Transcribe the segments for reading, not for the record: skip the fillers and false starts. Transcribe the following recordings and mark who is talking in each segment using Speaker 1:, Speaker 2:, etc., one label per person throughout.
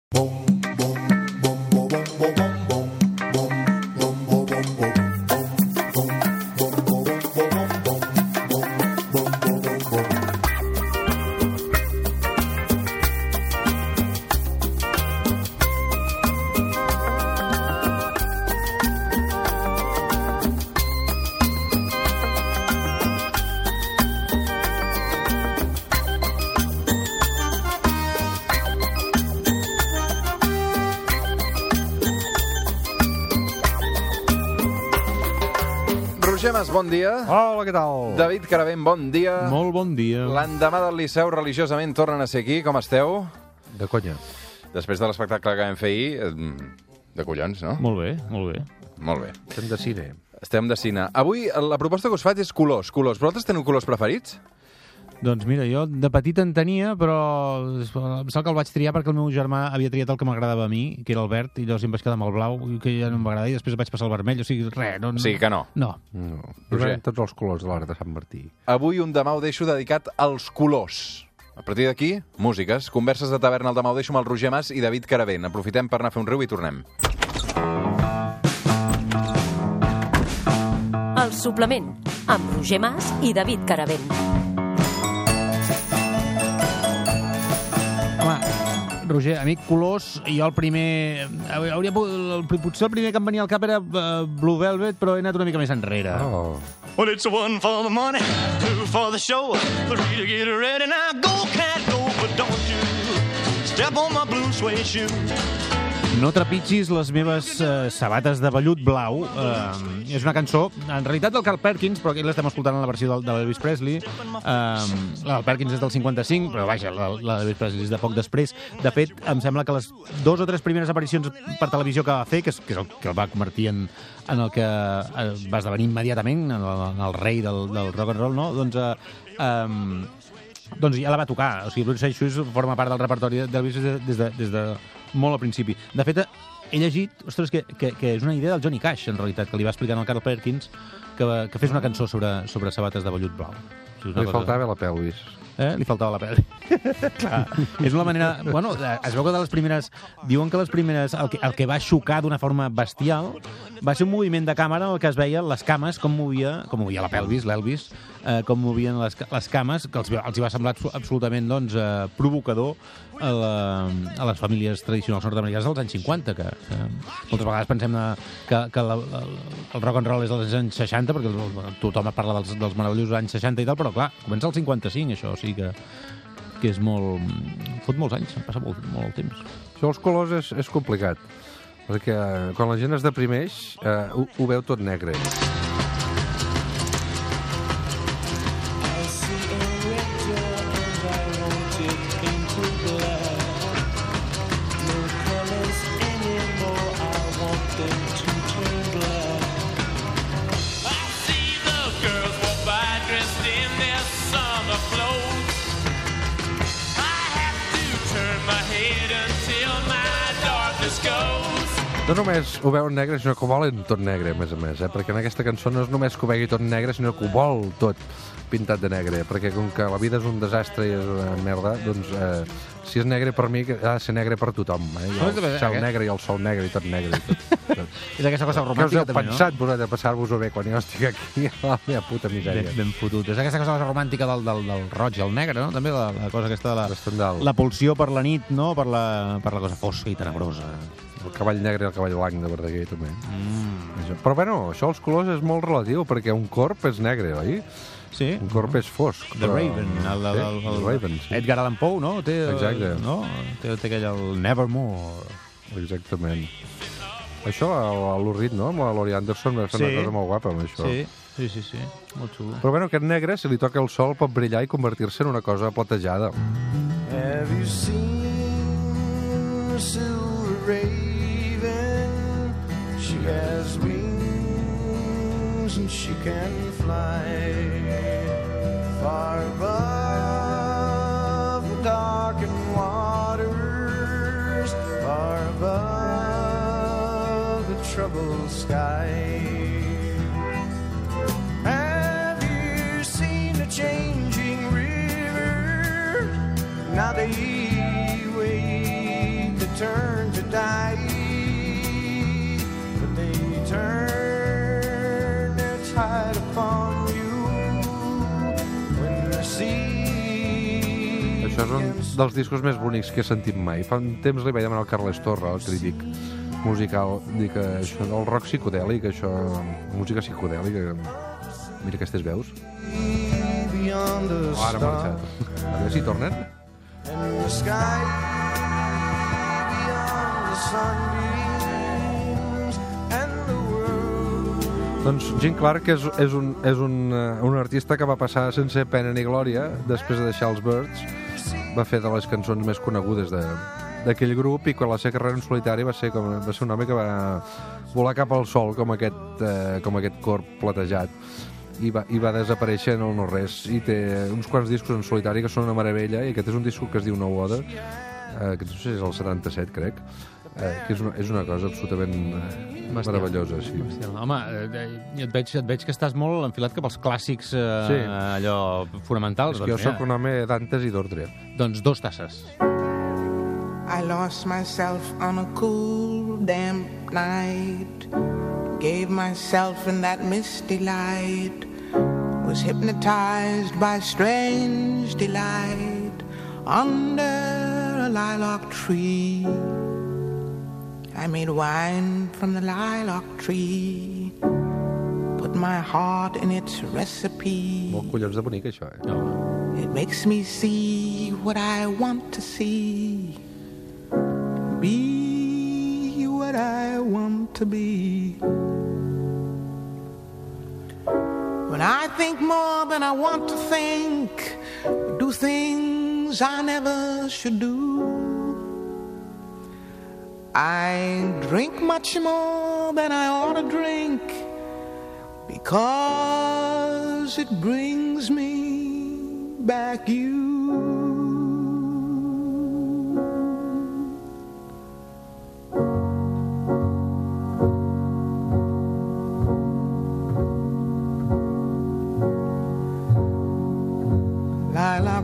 Speaker 1: Roger Mas, bon dia.
Speaker 2: Hola, què tal?
Speaker 1: David Caravent, bon dia.
Speaker 2: Molt bon dia.
Speaker 1: L'endemà del Liceu religiosament tornen a ser aquí. Com esteu?
Speaker 2: De conya.
Speaker 1: Després de l'espectacle que vam fer ahir, de collons, no?
Speaker 2: Molt bé, molt bé.
Speaker 1: Molt bé.
Speaker 2: Estem de cine.
Speaker 1: Estem de cine. Avui la proposta que us faig és colors. Vosaltres teniu colors preferits?
Speaker 2: Doncs mira, jo de petit en tenia, però em sembla que el vaig triar perquè el meu germà havia triat el que m'agradava a mi, que era el verd, i llavors em vaig quedar amb el blau, que ja no m'agrada, i després vaig passar al vermell, o sigui, res. No,
Speaker 1: O sigui que no.
Speaker 2: No.
Speaker 1: Roger.
Speaker 3: Tots els colors de l'art de Sant Martí.
Speaker 1: Avui un demà ho deixo dedicat als colors. A partir d'aquí, músiques, converses de taverna al demà ho deixo amb el Roger Mas i David Caravent. Aprofitem per anar a fer un riu i tornem.
Speaker 4: El suplement, amb Roger Mas i David Caravent.
Speaker 2: Roger, amic, colors, jo el primer... Potser el primer que em venia al cap era Blue Velvet, però he anat una mica més enrere.
Speaker 3: Oh.
Speaker 5: Well, it's one for the money, two for the show, three to get ready. Now go, cat, go, but don't you step on my blue suede shoe.
Speaker 2: No trepitgis les meves sabates de vellut blau. És una cançó, en realitat, del Carl Perkins, però aquí l'estem escoltant en la versió de l'Elvis Presley. La del Perkins és del 55, però vaja, la d'Elvis Presley és de poc després. De fet, em sembla que les 2 o 3 primeres aparicions per televisió que va fer, que és el que el va convertir en el que va esdevenir immediatament, en el rei del rock and roll, no? Doncs ja la va tocar. O sigui, Blue Suede Shoes forma part del repertori d'Elvis des de molt al principi. De fet, he llegit, ostres, que és una idea del Johnny Cash, en realitat, que li va explicar al Carl Perkins que fes una cançó sobre sabates de vellut blau.
Speaker 3: Li faltava la pelvis.
Speaker 2: Li faltava la peli. Clar, és una manera... Bueno, es veu que de les primeres... Diuen que les primeres... El que va xocar d'una forma bestial va ser un moviment de càmera en el que es veia les cames, com movia la pelvis, l'Elvis, com movien les cames, que els hi va semblar absolutament provocador a les famílies tradicionals nord-americanes dels anys 50, que moltes vegades pensem que el rock and roll és dels anys 60, perquè tothom parla dels meravellosos anys 60 i tal, però clar, comença el 55, això, o sigui que és molt... Fot molts anys, passa molt el temps.
Speaker 3: Això dels colors és complicat, perquè quan la gent es deprimeix ho veu tot negre. No només ho veuen negre, sinó que ho volen tot negre, a més, perquè en aquesta cançó no és només que ho vegi tot negre, sinó que ho vol tot pintat de negre, perquè com que la vida és un desastre i és una merda, doncs si és negre per mi, ha de ser negre per tothom. I el cel negre i el sol negre i tot negre.
Speaker 2: És aquesta cosa romàntica,
Speaker 3: també, no? Què us heu pensat, vosaltres, de passar-vos-ho bé quan jo estic aquí a la meva puta misèria?
Speaker 2: Ben fotut. És aquesta cosa romàntica del roig i el negre, no? També la cosa aquesta de la pulsió per la nit, no? Per la cosa fosca i tenebrosa.
Speaker 3: El cavall negre i el cavall blanc de Verdaguer, també. Però, bueno, això dels colors és molt relatiu, perquè un corp és negre, oi?
Speaker 2: Sí.
Speaker 3: Un corp és fosc.
Speaker 2: The Raven.
Speaker 3: El Raven, sí.
Speaker 2: Edgar Allan Poe, no?
Speaker 3: Exacte.
Speaker 2: Té aquell el Nevermore.
Speaker 3: Exactament. Això, a l'Urrit, no? Amb la Laurie Anderson va fer una cosa molt guapa, amb això.
Speaker 2: Sí. Molt xulo.
Speaker 3: Però, bueno, aquest negre, si li toca el sol, pot brillar i convertir-se en una cosa platejada.
Speaker 5: Have you seen the silver raven? She has wings and she can fly far above the darkened waters, far above the troubled sky. Have you seen the changing river? Now they wait to turn die, but they turn their tide upon you when the sea.
Speaker 3: Això és un dels discos més bonics que he sentit mai. Fa un temps li vaig demanar al Carles Torra, el crític musical, dir que això del rock psicodèlic, això, música psicodèlica, mira aquestes veus. Oh, ara ha marxat. A veure si tornen.
Speaker 5: And the sky beyond the sunbeams and the world.
Speaker 3: Doncs Jim Clark és un artista que va passar sense pena ni glòria després de deixar els Byrds. Va fer de les cançons més conegudes d'aquell grup, i quan la seva carrera en solitari va ser un home que va volar cap al sol com aquest corp platejat, i va desaparèixer en el no-res, i té uns quants discos en solitari que són una meravella, i aquest és un disc que es diu No Other, que no sé si és el 77, crec, que és una cosa absolutament meravellosa. Sí.
Speaker 2: Home, et veig que estàs molt enfilat cap als clàssics allò fonamentals.
Speaker 3: És que jo sóc un home d'antes i d'ordre.
Speaker 2: Doncs 2 tasses.
Speaker 6: I lost myself on a cool, damp night. Gave myself in that misty light. Was hypnotized by strange delight. Under a lilac tree. I made wine from the lilac tree. Put my heart in its recipe.
Speaker 3: Molt collons de bonic, això,
Speaker 6: It makes me see what I want to see. Be what I want to be. When I think more than I want to think, do things I never should do. I drink much more than I ought to drink, because it brings me back you. Lilac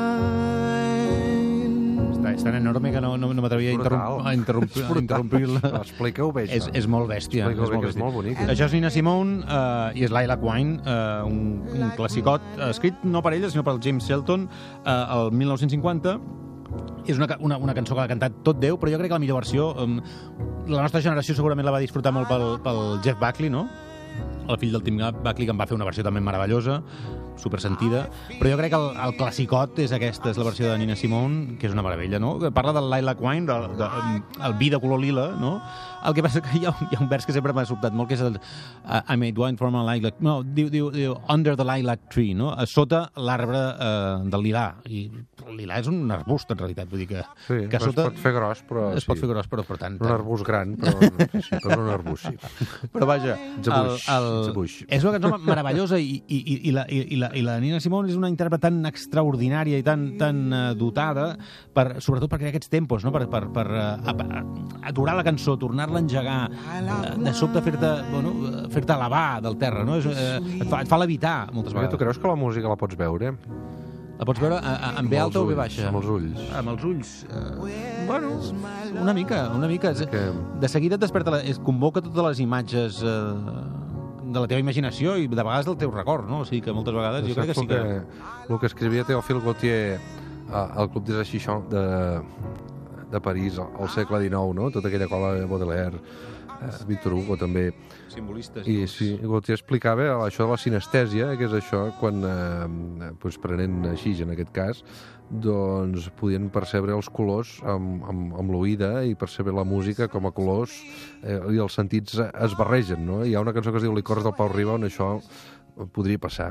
Speaker 6: wine.
Speaker 2: És tan enorme que no m'atrevia a interrompir-la.
Speaker 3: Explica-ho bé, això.
Speaker 2: És molt bèstia.
Speaker 3: Explica-ho bé, que és molt bonic.
Speaker 2: Això és Nina Simone i és Lilac Wine, un classicot escrit no per ella, sinó per James Shelton el 1950. És una cançó que l'ha cantat tot Déu, però jo crec que la millor versió, la nostra generació segurament la va disfrutar molt pel Jeff Buckley, no? El fill del Tim Buckley, que en va fer una versió també meravellosa, supersentida, però jo crec que el classicot és aquesta, és la versió de Nina Simone, que és una meravella, no? Parla del Lilac Wine, el vi de color lila, no? El que passa que hi ha un vers que sempre m'ha sobtat molt, que és el I made wine from a lilac... No, diu under the lilac tree, no? Sota l'arbre del lilà. I el lilà és un arbust, en realitat. Vull dir que
Speaker 3: es pot fer gros, però...
Speaker 2: Es pot fer gros, però per tant...
Speaker 3: Un arbust gran, però un arbust, sí.
Speaker 2: Però vaja...
Speaker 3: Zabuix.
Speaker 2: És una cançó meravellosa i la Nina Simone és una intèrpret tan extraordinària i tan dotada, sobretot per crear aquests tempos, no? Per aturar la cançó, tornar-la a engegar, de sobte fer-te elevar del terra, no? Et fa levitar moltes vegades.
Speaker 3: Tu creus que la música la pots veure?
Speaker 2: La pots veure en B alta o B baixa?
Speaker 3: Amb els ulls.
Speaker 2: Amb els ulls. Bueno, una mica. De seguida et desperta, convoca totes les imatges de la teva imaginació i de vegades del teu record, no? O sigui que moltes vegades jo crec que sí que...
Speaker 3: El que escrivia Théophile Gautier al Club des Chichons de París al segle XIX, no? Tota aquella cola de Baudelaire, Victor Hugo també.
Speaker 2: Simbolistes.
Speaker 3: I sí, Gautier explicava això de la sinestèsia, que és això quan, prenent xix en aquest cas, doncs podien percebre els colors amb l'oïda i percebre la música com a colors i els sentits es barregen, no? Hi ha una cançó que es diu Licors del Pau Riba on això podria passar.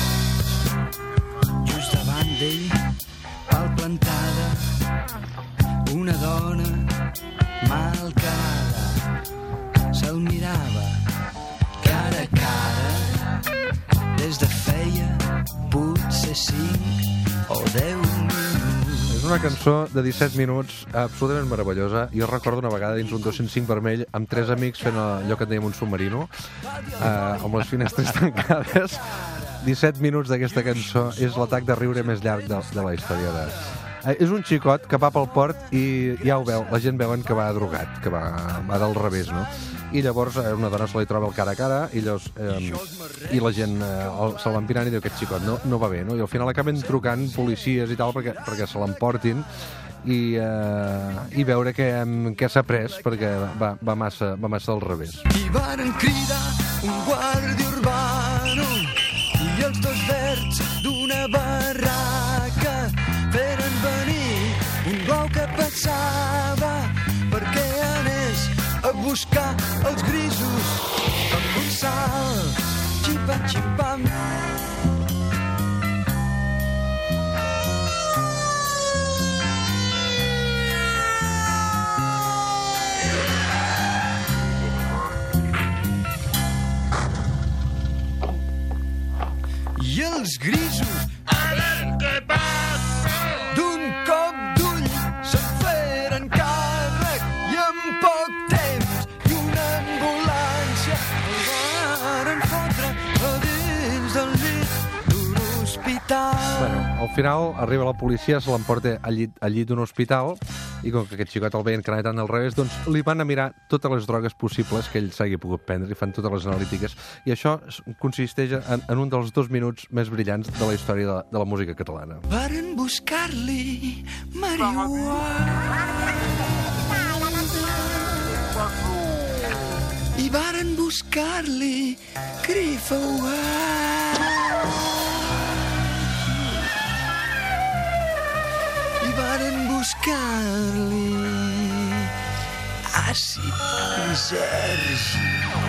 Speaker 7: Just davant d'ell, palplantada, una dona mal carada, se'l mirava cara a cara des de feia potser 5 o 10 minuts.
Speaker 3: És una cançó de 17 minuts absolutament meravellosa. Jo recordo una vegada dins un 205 vermell amb 3 amics fent allò que en dèiem un submarino amb les finestres tancades. 17 minuts d'aquesta cançó és l'atac de riure més llarg de la història És un xicot que va pel port i ja ho veu, la gent veuen que va drogat, que va del revés, no? I llavors una dona se li troba el cara a cara i llavors i la gent se l'empinant i diu, aquest xicot no va bé, no? I al final acaben trucant policies i tal perquè se l'emportin i veure què s'ha pres perquè va massa al revés.
Speaker 7: I varen cridar un guàrdia urbano i els dos verds d'una barraca feren venir un gol que passava perquè anés a buscar els grisos amb un salt, ximpa-ximpam. I els grisos, a veure què passa, d'un cop d'ull se'n feren càrrec i en poc temps i una ambulància el varen fotre a dins del llit d'un hospital.
Speaker 3: Bueno, al final arriba la policia, se l'emporta al llit d'un hospital i com que aquest xicot el veien que anava tant al revés, doncs li van a mirar totes les drogues possibles que ell s'hagi pogut prendre i fan totes les analítiques. I això consisteix en un dels 2 minuts més brillants de la història de la música catalana.
Speaker 7: Varen buscar-li marihuana i varen buscar-li grifauà i varen buscar-li àcid Sergi.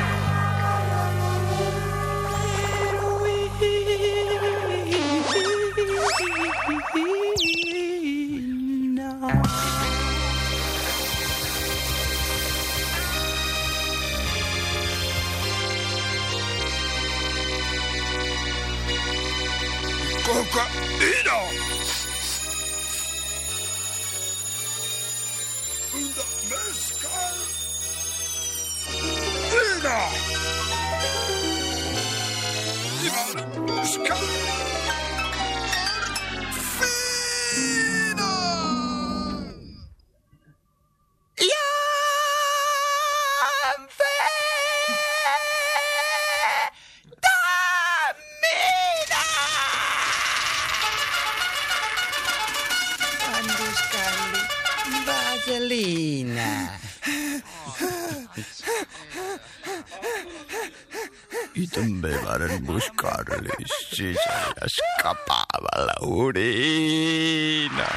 Speaker 8: Cocaïna! Una mezcal! Ina! I van buscar fina!
Speaker 7: I en fetamina! Van buscar-li vaselina.
Speaker 8: I també varen buscar-li si se li escapava l'orina.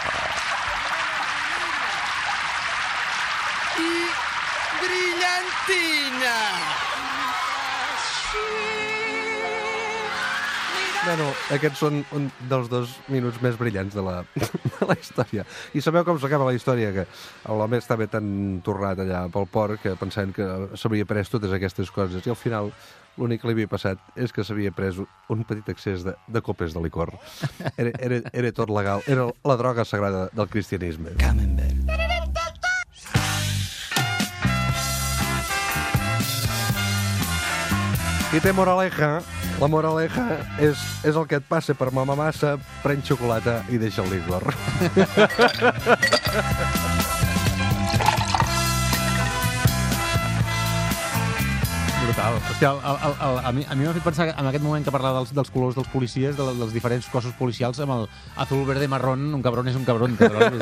Speaker 7: I brillantina.
Speaker 3: Bueno, aquests són un dels 2 minuts més brillants de la història. I sabeu com s'acaba la història? Que l'home estava tan torrat allà pel port que pensaven que s'havia pres totes aquestes coses i al final l'únic que li havia passat és que s'havia pres un petit excés de copes de licor. Era tot legal. Era la droga sagrada del cristianisme.
Speaker 7: Camembert.
Speaker 3: I té moraleja. La moraleja és el que et passa per mamar massa, pren xocolata i deixa el licor.
Speaker 2: Brutal. Hòstia, a mi m'ha fet pensar en aquest moment que parlava dels colors dels policies, dels diferents cossos policials, amb el azul, verde, marrón, un cabrón és un cabrón.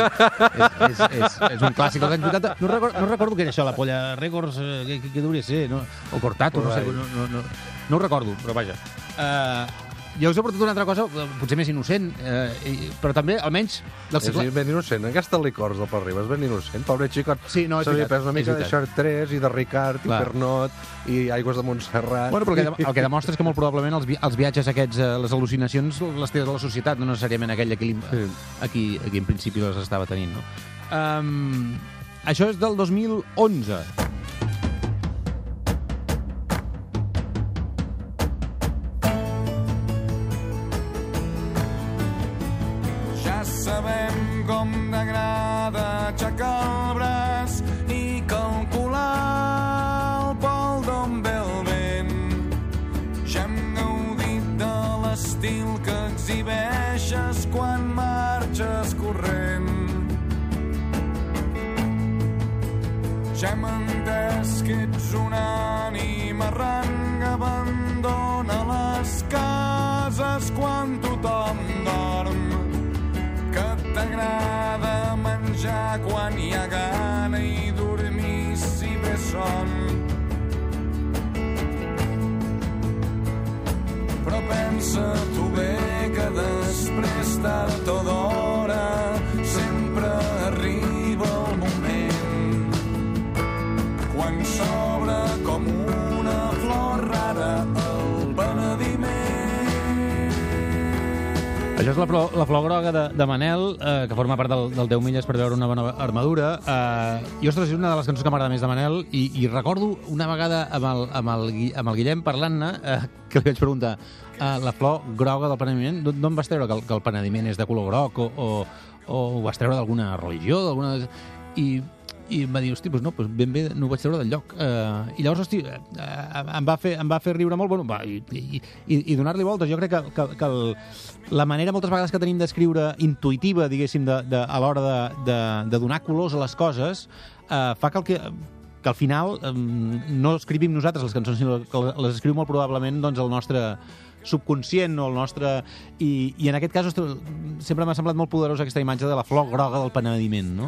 Speaker 2: És un clàssic dels anys 80. No recordo què era això, la Polla Records, què hauria de ser, no? O Cortato, no sé. No ho recordo, però vaja. Jo us he portat una altra cosa, potser més innocent, però també, almenys, del segle...
Speaker 3: És ben innocent. Aquesta licors del Port Riba és ben innocent. Pobre xicot.
Speaker 2: Sí, no, és
Speaker 3: s'havia
Speaker 2: veritat.
Speaker 3: pres una mica de Chartres i de Ricard i Pernod i aigües de Montserrat.
Speaker 2: Bueno, però el que demostra és que molt probablement els viatges aquests, les al·lucinacions, les té de la societat, no necessàriament aquell a qui en principi les estava tenint, no? Això és del 2011.
Speaker 9: Sabem com t'agrada aixecar el braç i calcular el pol d'on ve el vent. Ja hem gaudit de l'estil que exhibeixes quan marxes corrent. ja hem entès que ets una ànima errant que abandona les cases quan tothom dorm, que t'agrada menjar quan hi ha gana i dormir si ve son. Però pensa tu bé que després tard o d'hora sempre arriba el moment quan s'obre com una flor rara el penediment.
Speaker 2: Això és la flor groga de Manel, que forma part del 10 milles per veure una bona armadura. I, ostres, és una de les cançons que m'agrada més de Manel, i recordo una vegada amb el Guillem parlant-ne, que li vaig preguntar, la flor groga del penediment, d'on vas treure que el penediment és de color groc, o ho vas treure d'alguna religió, i em va dir, hosti, doncs no, ben bé no ho vaig treure del lloc. I llavors, hosti, em va fer riure molt, bueno, i donar-li voltes. Jo crec que la manera moltes vegades que tenim d'escriure intuïtiva, diguéssim, a l'hora de donar colors a les coses, fa que al final no escrivim nosaltres les cançons, sinó que les escriu molt probablement doncs, el nostre subconscient o el nostre... I en aquest cas, ostres, sempre m'ha semblat molt poderosa aquesta imatge de la flor groga del penediment, no?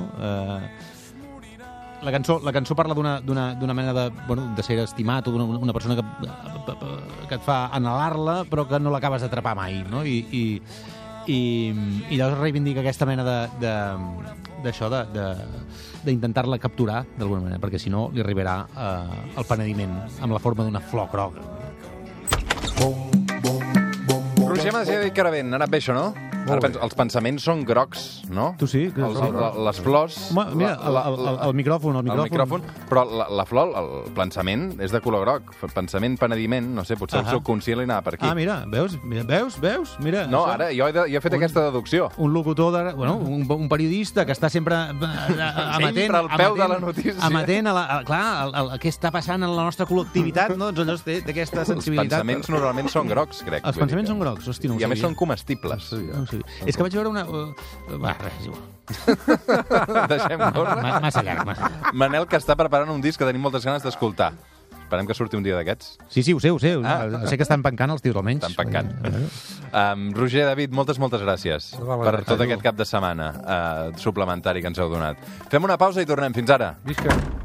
Speaker 2: La cançó parla d'una mena de ser estimat o d'una persona que et fa anhelar-la però que no l'acabes d'atrapar mai, no? I llavors reivindica aquesta mena d'això, d'intentar-la capturar d'alguna manera, perquè si no li arribarà el penediment amb la forma d'una flor groga.
Speaker 1: Roger Mas i David Caravent, ha anat bé això, no? Ara penso, els pensaments són grocs, no?
Speaker 2: Tu sí?
Speaker 1: Les flors...
Speaker 2: Mira, el micròfon.
Speaker 1: El micròfon, però la flor, el pensament, és de color groc. Pensament, penediment, no sé, potser el subconscient li anava per aquí.
Speaker 2: Ah, mira, veus? Mira,
Speaker 1: no, ara, jo he fet aquesta deducció.
Speaker 2: Un locutor, un periodista que està sempre amatent...
Speaker 1: Sempre al peu de la notícia.
Speaker 2: Amatent a què està passant en la nostra col·lectivitat, no? Doncs allò té aquesta sensibilitat.
Speaker 1: Els pensaments normalment són grocs, crec.
Speaker 2: Els pensaments són grocs, hosti, no ho sabia.
Speaker 1: I a més són comestibles.
Speaker 2: És que vaig veure una... res, igual.
Speaker 1: Deixem-nos.
Speaker 2: Massa llarg.
Speaker 1: Manel, que està preparant un disc que tenim moltes ganes d'escoltar. Esperem que surti un dia d'aquests.
Speaker 2: Sí, ho sé. Sé que estan pencant els tios, almenys.
Speaker 1: Estan pencant. Roger, David, moltes gràcies per tot aquest cap de setmana suplementari que ens heu donat. Fem una pausa i tornem. Fins ara.
Speaker 3: Visca.